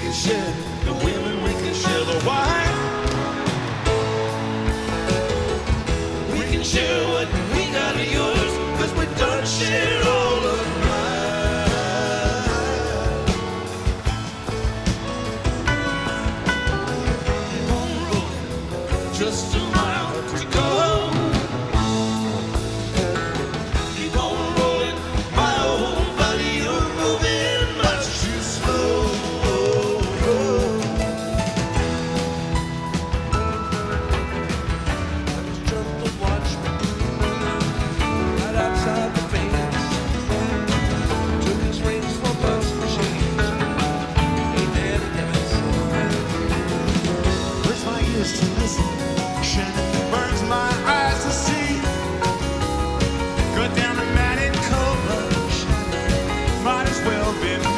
can share the women, we can share the wine. We can share what we got of yours, 'cause we don't share all of mine. Keep on rolling, just a mile to go. Keep on rolling, my old buddy, you're moving much too slow. To listen, burns my eyes to see. Go down the matted cover, might as well be me.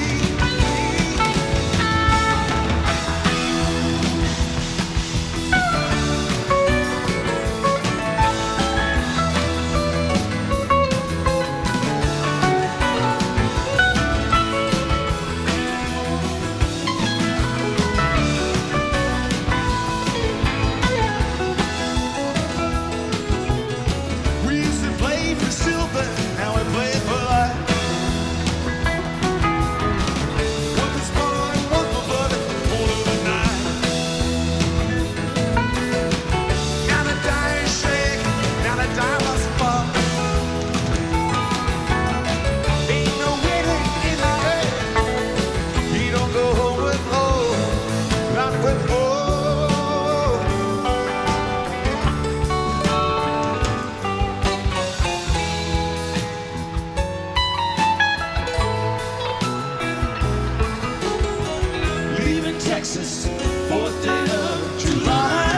Texas, 4th day of July.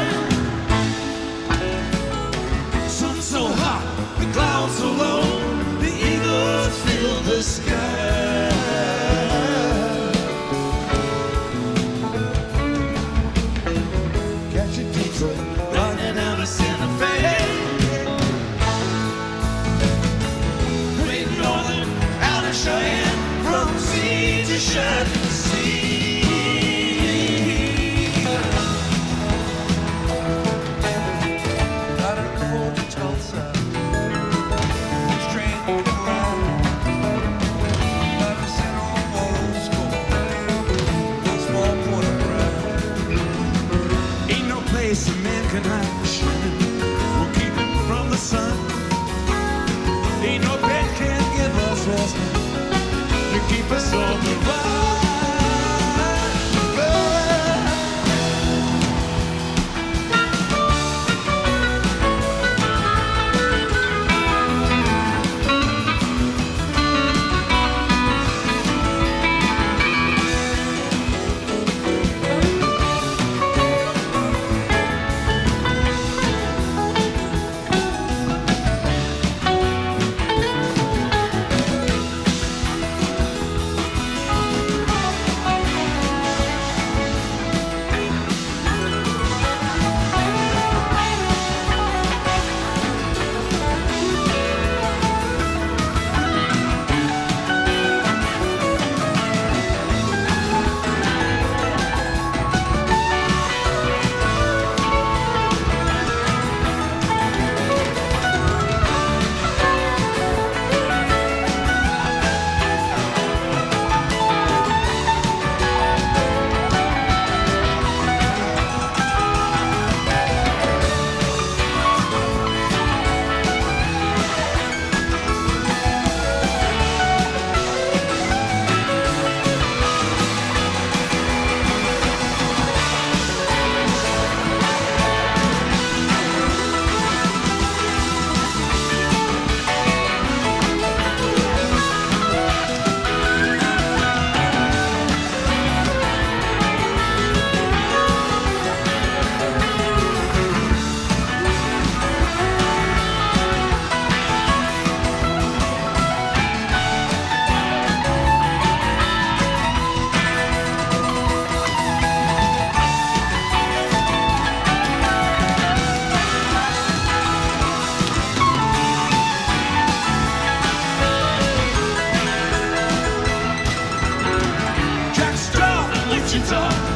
Sun so hot, the clouds so low, the eagles fill the sky. Catch a Detroit, running down to Santa Fe. Great Northern, out of Cheyenne, from sea to shining sea. A man can hide the shine. We'll keep him from the sun. Ain't no bed can give us rest to keep us on the run. Wichita.